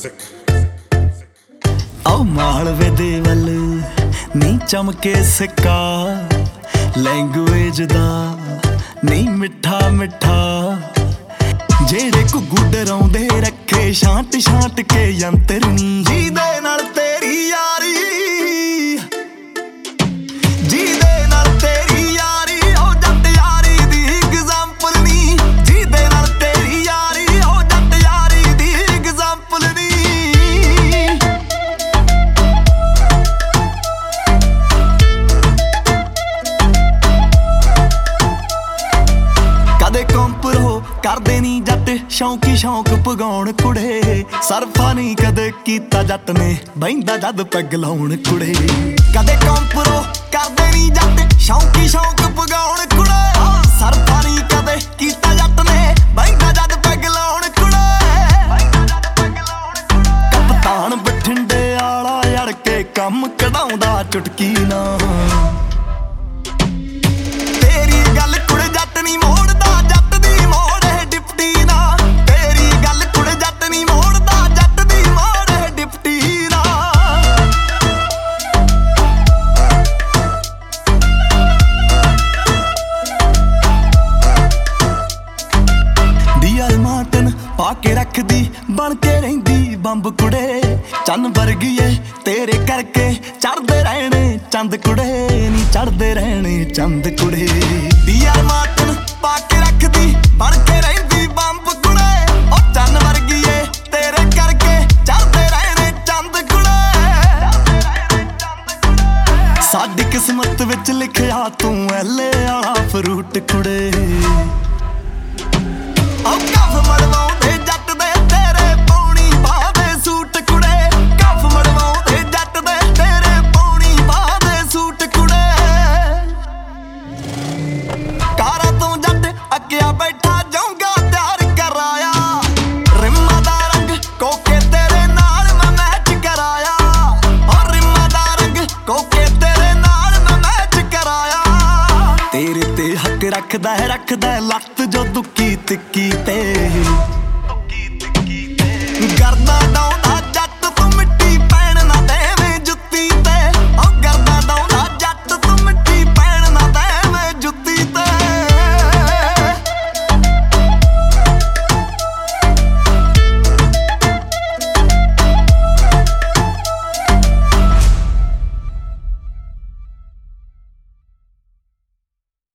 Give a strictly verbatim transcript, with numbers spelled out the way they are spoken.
ओ मालवे दे वल नी चमके सिक्का लैंगुएज दा नी मिठा मिठा जेड़े घुग्गू डराउंदे रखे शांत शांत के यंत्र नी जीदे नाल तेरी यारी जीदे नाल तेरी यारी ओ जट यारी दी एग्जांपल नी जीदे नाल तेरी यारी ओ जट यारी दी एग्जांपल नी कदे कंपर हो करदे नी जट शौकी शौक पगाउण कुड़े सरफा नहीं कदे कीता जट ने बहिंदा जद पैग लाउण कुड़े कदे कंपरो करदे नी जट शौकी शौक पगाउण कुड़े सरफा नहीं कदे कीता जट ने बहिंदा जद पैग लाउण कुड़े कप्तान बठिंडे आला अड़ के कम कढाउंदा चुटकी ना तेरी गल कुड़ जट नी मोड़दा जट दी मोड़ है डिप्टी ना तेरी गल कुड़ जट नी मोड़दा जट दी मोड़ है डिप्टी ना डीआर मार्टन पाके रखदी बन के रहिंदी बंब कुड़े चन्न वर्गी ए तेरे करके चढ़दे रहने चंद कुड़े नी चढ़दे रहने चंद कुड़े डीआर मार्टन पाके रखदी बन के रहिंदी बंब कुड़े ओ चन्न वर्गी ए तेरे करके चढ़दे रहने चंद कुड़े साडी किस्मत विच लिखिया तू एले आला फ्रूट कुड़े ओ कफ मड़वाउंदे जट दे तेरे पौनी बाह दे सूट कुड़े कफ मड़वाउंदे जट दे तेरे पौनी बाह दे सूट कुड़े कारा तों जट अग्गिया बैठा जाऊंगा प्यार कराया रिम्मा दा रंग कोके तेरे नाल मैं मैच कराया और रिम्मा दा रंग कोके तेरे नाल मैं मैच कराया तेरे ते हक रखदा है रखदा है लत जो दुक्की तिक्की ते करदा डाउन